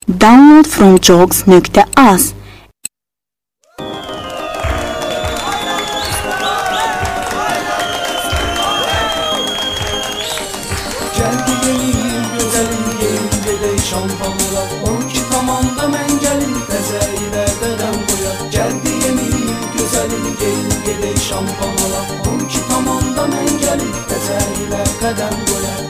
Download from jokes.az. Geldi gelin güzelim gelince de şampanlar 12 tamamda mən gəlim təzə ilə qədəm qoyar. Geldi gelin güzelim gelince de şampanlar 12 tamamda mən gəlim təzə ilə qədəm qoyar.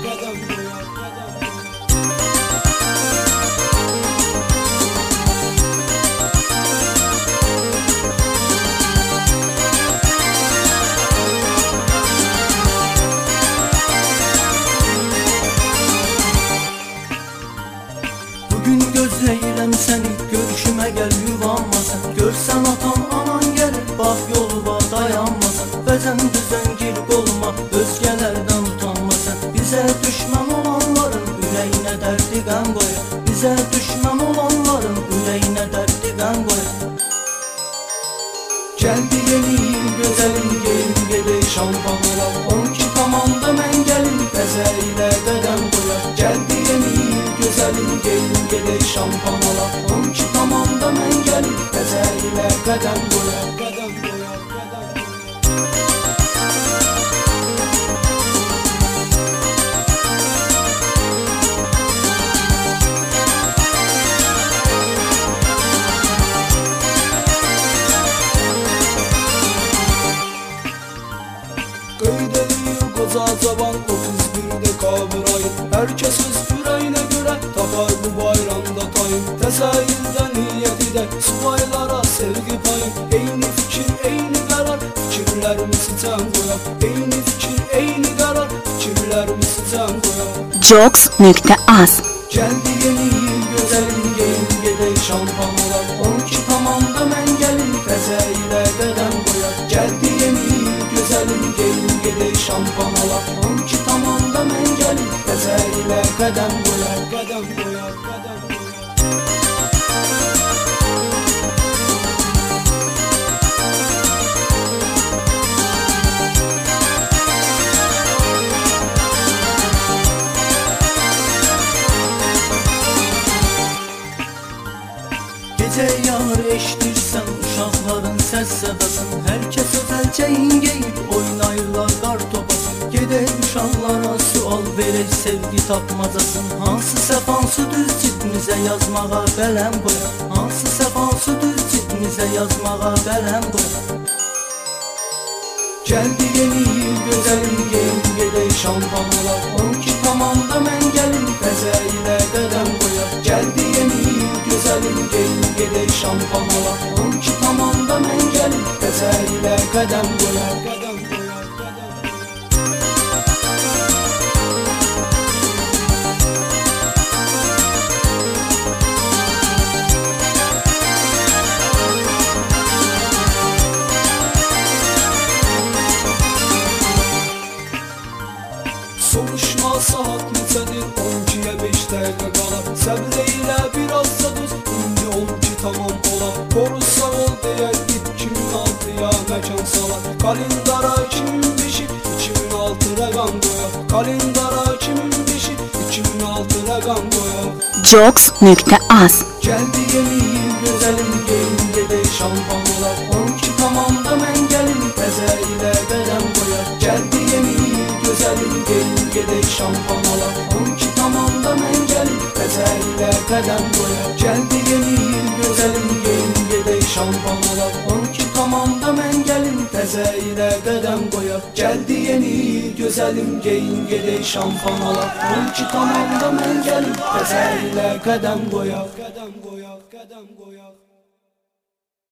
Bugün gözləyirəm səni, görüşümə gəl yuvanmasan. Görsən atan anan gəlir, bax yoluma dayanmasan. Bəzən düzən gir qoluma, özgələrdən utanmasan. Bizə düşmən olanların ürəyinə dərdi qəm qoyar. Bizə düşmən olanların ürəyinə dərdi qəm qoyar. Gəldi gelin gözəlim gelin gedək şampanlara 12 tamamda mən gəlim təzə ilə qədəm qoyar. Gəldi gelin güzelim gelin gedək şampanala 12 tamamda mən gəlim təzə ilə qədəm qoyar. Qeyd edir qoca cavan 31 dekabr ayı. Herkes öz ürəyinə görə tapar bu bayramda tayım. Təzə ildə niyyət edək subaylara sevgi payım. Eyni fikir, eyni qərar, fikirlərimizi cəm qoyar. Eyni fikir, eyni qərar, fikirlərimizi cəm qoyar. Jokes.az. Gəldi yeni il gözəlim gelin gedək şampanlar 12 tamamda mən gəlim təzə ilə qədəm qoyar. Gəldi yeni il gözəlim gelin gedək şampanlar 12 tamamda mən gəlim təzə ilə qədəm qoyar. Qədəm qoyar, qədəm qoyar. Gecə yağır eşidirsən uşaqların səs sədasın. Hər kəs özəlcəyin geyib oynayırlar qar topasın. Gedək uşaqlara sual verək sevgi tapmacasın. Hansı səfansı düz cidmizə yazmağa bələm qoyar. Hansı səfansı düz cidmizə yazmağa bələm qoyar. Gəldi yeni il gözəlim gelin gedək şampanlar 12 tamamda mən gəlim təzə ilə qədəm qoyar. Gəldi yeni il gözəlim gelin gedək şampanlar 12 tamamda mən gəlim təzə ilə qədəm qoyar. Qədəm qoyar, qədəm qoyar. Soruşma saat neçədir 12-yə 5 dəqiqə qalar. Səbr eylə biraz da düz indi 12 tamam olar. Korusa ol deyək 2006-ya məkan salar. Kalendara 2005-i 2006 rəqam qoyar. Kalendara 2005-i 2006 rəqam qoyar. Jokes.az. Gəldi yeni il gözəlim gelin gedək şampanlar 12 tamamda mən gəlim təzə ilə qədəm qoyar. Gəldi yeni il gözəlim gelin gedək şampanlar 12 tamamda mən gəlim təzə ilə qədəm qoyar. Gəldi yeni il gözəlim gelin gedək şampanlar 12 tamamda mən gəlim təzə ilə qədəm qoyar. Gəldi yeni il gözəlim geyin gedək şampanlar 12 tamamda mən gəlim təzə ilə qədəm qoyar. Qədəm qoyar, qədəm qoyar.